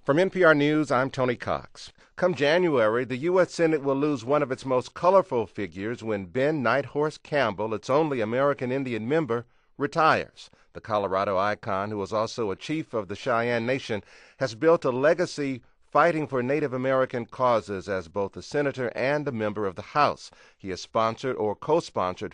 From NPR News, I'm Tony Cox. Come January, the U.S. Senate will lose one of its most colorful figures when Ben Nighthorse Campbell, its only American Indian member, retires. The Colorado icon, who was also a chief of the Cheyenne Nation, has built a legacy fighting for Native American causes as both a senator and a member of the House. He has sponsored or co-sponsored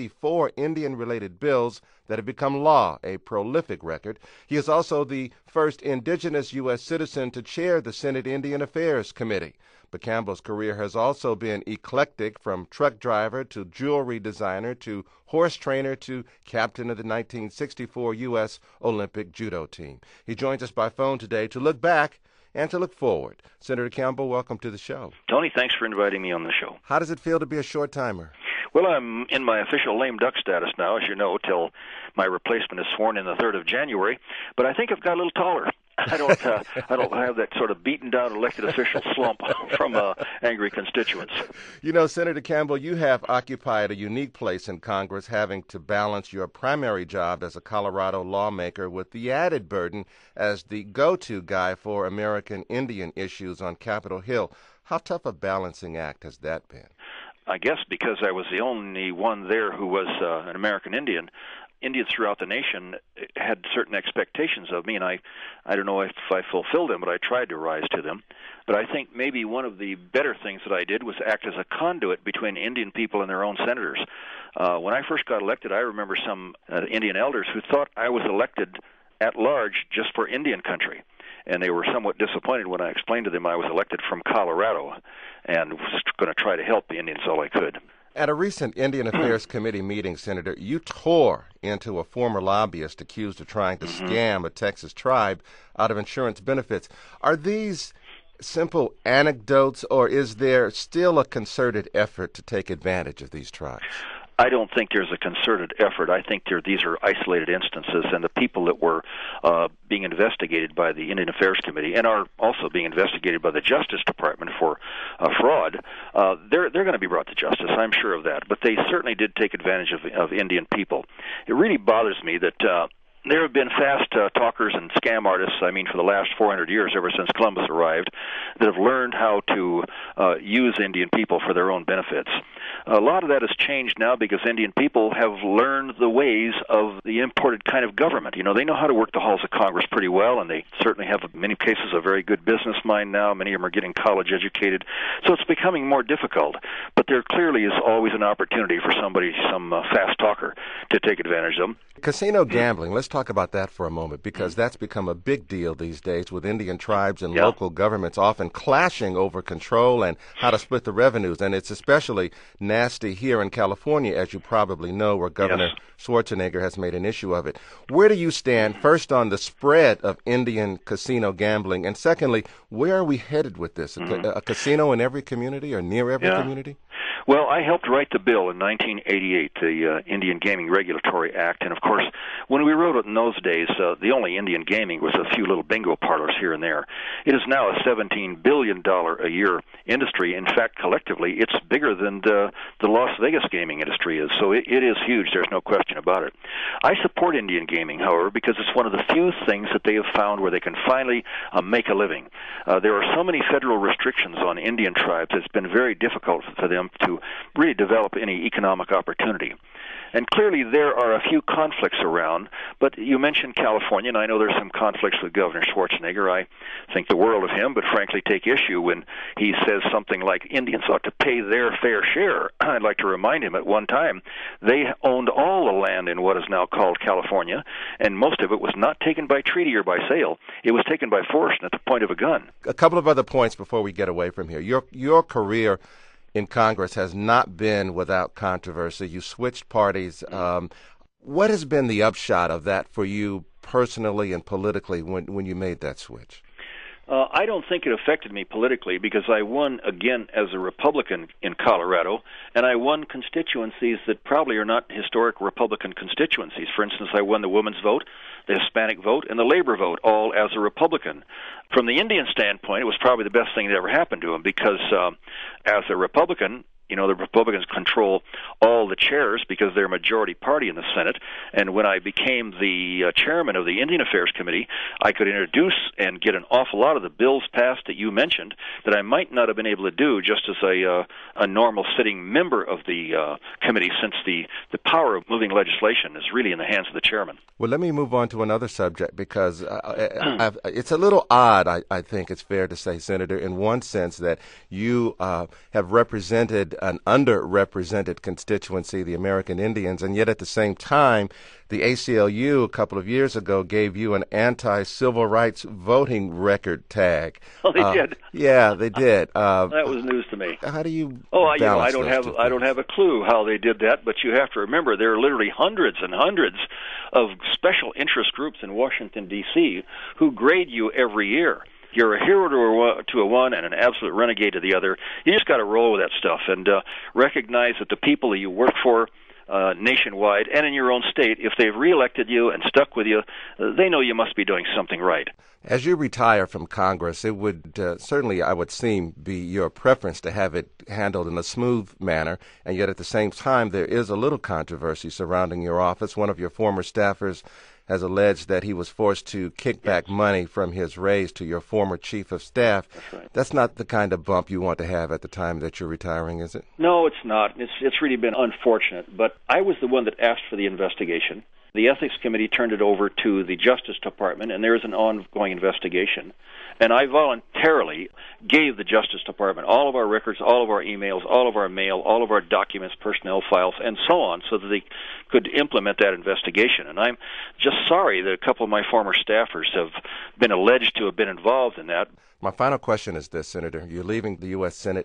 54 Indian-related bills that have become law, a prolific record. He is also the first indigenous U.S. citizen to chair the Senate Indian Affairs Committee. But Campbell's career has also been eclectic, from truck driver to jewelry designer to horse trainer to captain of the 1964 U.S. Olympic judo team. He joins us by phone today to look back and to look forward. Senator Campbell, welcome to the show. Tony, thanks for inviting me on the show. How does it feel to be a short-timer? Well, I'm in my official lame duck status now, as you know, till my replacement is sworn in the 3rd of January. But I think I've got a little taller. I don't have that sort of beaten down elected official slump from angry constituents. You know, Senator Campbell, you have occupied a unique place in Congress, having to balance your primary job as a Colorado lawmaker with the added burden as the go-to guy for American Indian issues on Capitol Hill. How tough a balancing act has that been? I guess because I was the only one there who was an American Indian. Indians throughout the nation had certain expectations of me, and I don't know if I fulfilled them, but I tried to rise to them. But I think maybe one of the better things that I did was act as a conduit between Indian people and their own senators. When I first got elected, I remember some Indian elders who thought I was elected at large just for Indian country. And they were somewhat disappointed when I explained to them I was elected from Colorado and was going to try to help the Indians all I could. At a recent Indian Affairs Committee meeting, Senator, you tore into a former lobbyist accused of trying to scam a Texas tribe out of insurance benefits. Are these simple anecdotes, or is there still a concerted effort to take advantage of these tribes? I don't think there's a concerted effort. I think these are isolated instances, and the people that were being investigated by the Indian Affairs Committee and are also being investigated by the Justice Department for fraud, they're going to be brought to justice. I'm sure of that. But they certainly did take advantage of Indian people. It really bothers me that there have been fast talkers and scam artists, for the last 400 years, ever since Columbus arrived, that have learned how to use Indian people for their own benefits. A lot of that has changed now because Indian people have learned the ways of the imported kind of government. They know how to work the halls of Congress pretty well, and they certainly have, in many cases, a very good business mind now. Many of them are getting college educated. So it's becoming more difficult. But there clearly is always an opportunity for somebody, some fast talker, to take advantage of them. Casino gambling, let's talk about that for a moment, because that's become a big deal these days, with Indian tribes and local governments often clashing over control and how to split the revenues. And it's especially nasty here in California, as you probably know, where Governor Schwarzenegger has made an issue of it. Where do you stand, first, on the spread of Indian casino gambling, and secondly, where are we headed with this? A casino in every community or near every community? Well, I helped write the bill in 1988, the Indian Gaming Regulatory Act, and of course, when we wrote it in those days, the only Indian gaming was a few little bingo parlors here and there. It is now a $17 billion a year industry. In fact, collectively, it's bigger than the Las Vegas gaming industry is, so it is huge. There's no question about it. I support Indian gaming, however, because it's one of the few things that they have found where they can finally make a living. There are so many federal restrictions on Indian tribes, it's been very difficult for them to really develop any economic opportunity. And clearly there are a few conflicts around, but you mentioned California, and I know there's some conflicts with Governor Schwarzenegger. I think the world of him, but frankly take issue when he says something like Indians ought to pay their fair share. I'd like to remind him at one time they owned all the land in what is now called California, and most of it was not taken by treaty or by sale. It was taken by force and at the point of a gun. A couple of other points before we get away from here. Your career in Congress has not been without controversy. You switched parties. What has been the upshot of that for you personally and politically when you made that switch? I don't think it affected me politically because I won again as a Republican in Colorado, and I won constituencies that probably are not historic Republican constituencies. For instance, I won the women's vote, the Hispanic vote, and the labor vote, all as a Republican. From the Indian standpoint, it was probably the best thing that ever happened to him because as a Republican, You know, the Republicans control all the chairs because they're a majority party in the Senate. And when I became the chairman of the Indian Affairs Committee, I could introduce and get an awful lot of the bills passed that you mentioned that I might not have been able to do just as a normal sitting member of the committee, since the power of moving legislation is really in the hands of the chairman. Well, let me move on to another subject, because it's a little odd, I think it's fair to say, Senator, in one sense that you have represented an underrepresented constituency, the American Indians, and yet at the same time, the ACLU a couple of years ago gave you an anti-civil rights voting record tag. Oh, they did? Yeah, they did. That was news to me. How do you? I don't have a clue how they did that, but you have to remember there are literally hundreds and hundreds of special interest groups in Washington, D.C. who grade you every year. You're a hero to a one and an absolute renegade to the other. You just got to roll with that stuff and recognize that the people that you work for nationwide and in your own state, if they've reelected you and stuck with you, they know you must be doing something right. As you retire from Congress, it would certainly, I would seem, be your preference to have it handled in a smooth manner, and yet at the same time there is a little controversy surrounding your office. One of your former staffers has alleged that he was forced to kick back money from his raise to your former chief of staff. That's right. That's not the kind of bump you want to have at the time that you're retiring, is it? No, it's not. It's really been unfortunate, but I was the one that asked for the investigation. The Ethics Committee turned it over to the Justice Department, and there is an ongoing investigation. And I voluntarily gave the Justice Department all of our records, all of our emails, all of our mail, all of our documents, personnel files, and so on, so that they could implement that investigation. And I'm just sorry that a couple of my former staffers have been alleged to have been involved in that. My final question is this, Senator. You're leaving the U.S. Senate.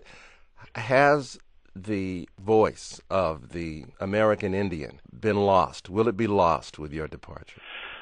Has the voice of the American Indian been lost? Will it be lost with your departure?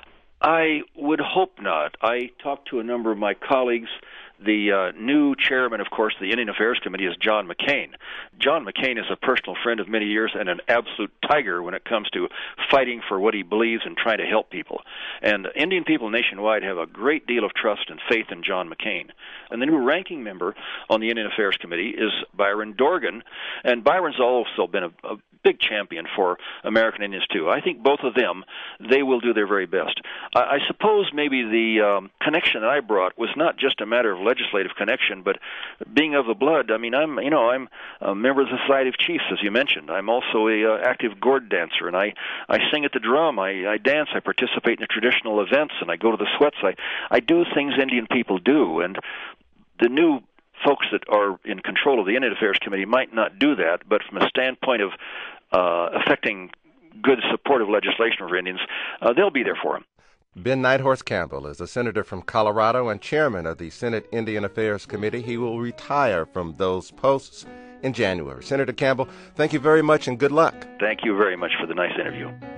I would hope not. I talked to a number of my colleagues. The new chairman, of course, of the Indian Affairs Committee is John McCain. John McCain is a personal friend of many years and an absolute tiger when it comes to fighting for what he believes and trying to help people. And Indian people nationwide have a great deal of trust and faith in John McCain. And the new ranking member on the Indian Affairs Committee is Byron Dorgan, and Byron's also been a big champion for American Indians, too. I think both of them, they will do their very best. I suppose maybe the connection that I brought was not just a matter of legislative connection, but being of the blood. I mean, I'm a member of the Society of Chiefs, as you mentioned. I'm also a active gourd dancer, and I sing at the drum. I dance. I participate in the traditional events, and I go to the sweats. I do things Indian people do, and the new folks that are in control of the Indian Affairs Committee might not do that, but from a standpoint of affecting good supportive legislation for Indians, they'll be there for them. Ben Nighthorse Campbell is a senator from Colorado and chairman of the Senate Indian Affairs Committee. He will retire from those posts in January. Senator Campbell, thank you very much and good luck. Thank you very much for the nice interview.